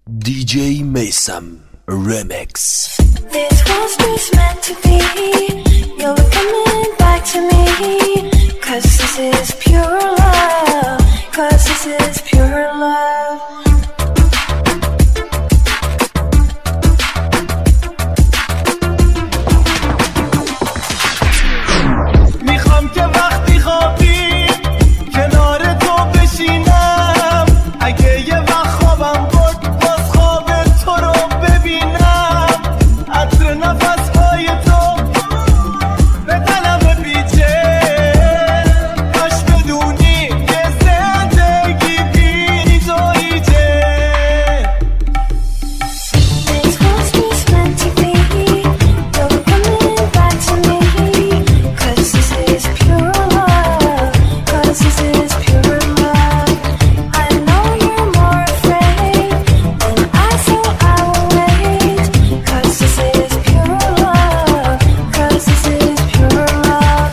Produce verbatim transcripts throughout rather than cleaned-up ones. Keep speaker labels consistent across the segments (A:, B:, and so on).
A: دی جی میسم Remix.
B: This was just meant to be. You'll be coming back to me. Cause this is pure love. Cause this is pure love.
C: میخوام که وقتی خوابی کنار تو بشینم. اگه یه وقت خوابم برد باز خواب تو رو ببینم. عطر نفسهای تو به دلم بپیچه. کاش بدونی که زندگی بی توییه.
B: This was just meant to be. You'll be coming back to me. Cause this is pure love. Cause this is pure love. I know you're more afraid than I, so I will wait. Cause this is pure love. Cause this is pure love.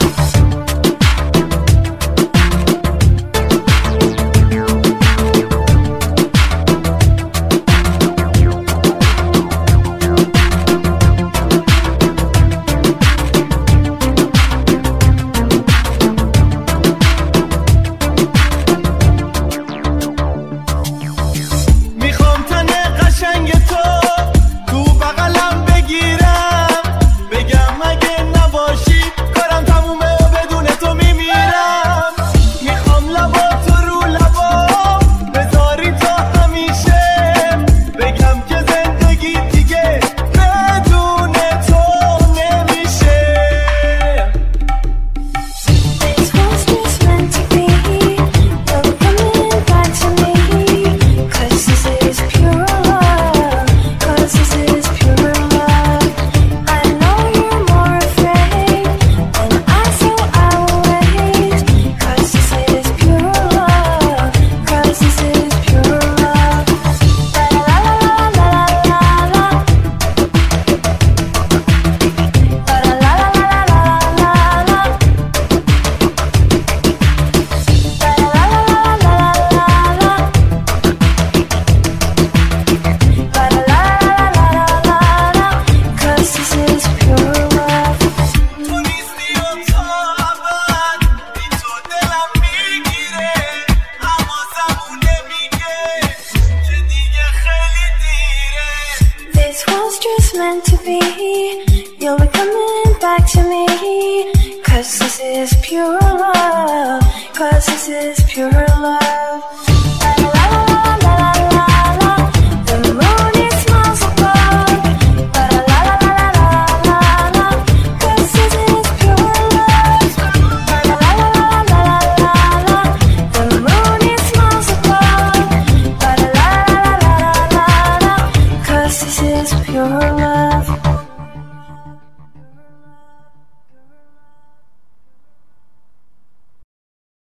C: میخوام تن قشنگ تو تو بغلم بگیرم. بگم اگه نباشی کارم تمومه و بدون تو میمیرم. میخوام لبا تو رو لبا بذاری تا همیشه. بگم که زندگی دیگه بدون تو نمیشه.
B: This was just meant to be. You'll be coming back to me. Cause this is pure love. Cause this is pure love. I know you're more afraid than I, so I will wait. Cause this is pure love. Cause this is pure love. La la la la la la la. La la la la la la la. Cause this is pure love.
C: تو نیستی و تا ابد بی تو دلم میگیره. اما زمونه میگه که دیگه خیلی دیره.
B: This was just meant to be. You'll be coming back to me. Cause this is pure love. Cause this is pure love.